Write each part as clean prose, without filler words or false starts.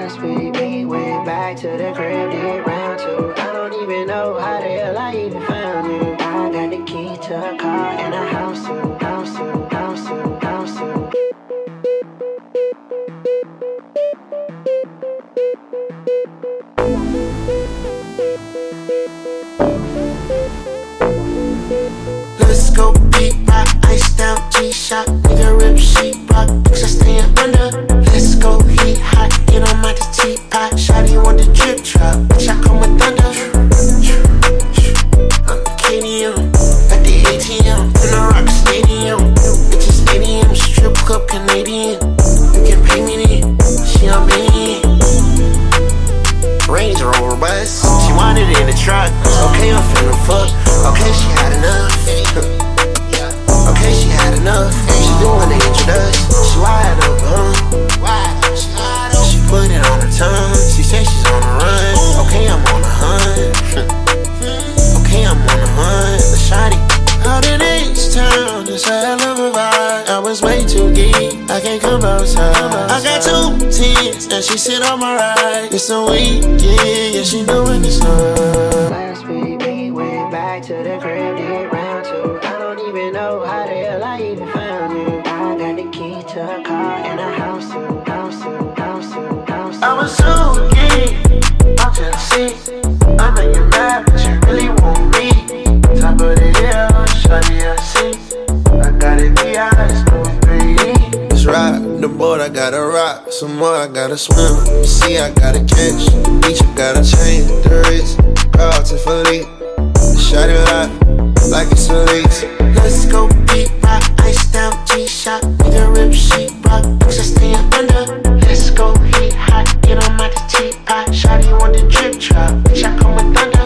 Last week we went back to the crib, did round two. I don't even know how the hell I even found you. I got the key to a car and a house too, house too, house too, house too. Let's go beat rock, ice down G-Shock, nigga rip sheet rock, bitch I stayin' under. Let's go heat hot, get on my teapot, shawty want the drip drop, bitch I come with thunder. I'm the KDM, at the ATM, in the Rock Stadium, bitches stadium, strip club Canadian, you can pay me then, she on me. Range Rover bus, she wanted it in the truck, okay I'm finna fuck, okay she had enough. Okay, she had enough. She doing the angel dust. She wide open, she put it on her tongue. She said she's on the run. Okay, I'm on the hunt. Okay, I'm on the hunt. The shawty out in H-Town, it's a hell of a vibe. I was way too geek, I can't come outside. I got 2 teens, and she sit on my ride. It's a weekend, yeah, she doing this stuff. Last week we went back to the crib, did round two. I don't even know how the hell I even found you. I got the key to a car and a house too, house too, house too, house too. I was so geek, I'm Tennessee. I know you're mad, but you really want me. Top of the hill, shawty I see. I got it B.I., it's no 3D. Let's rock the boat, I gotta rock. Some more, I gotta swim. You see, I gotta catch. The beach, I gotta change the wrist. Carlton Philippe, the shawty lock, like it's a lace. Let's go beat rock, ice down G-Shock, nigga rip sheet rock, bitch I stayin' under. Let's go heat hot, get on my teapot, shawty want the drip drop, bitch I come with thunder.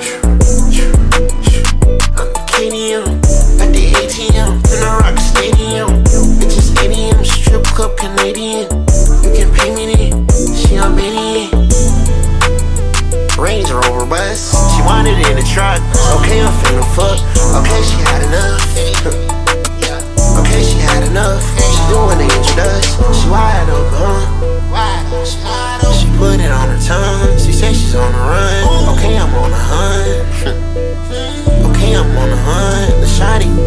I'm the KDM, at the ATM, in the Rock Stadium, bitches stadium, strip club Canadian, you can pay me then, she on me. Range Rover bus, she wanted it in the truck, okay I'm finna fuck, okay she had enough. Okay, she had enough. She doing the angel dust. She wide open, she put it on her tongue. She said she's on the run. Okay, I'm on the hunt. Okay, I'm on the hunt. The shawty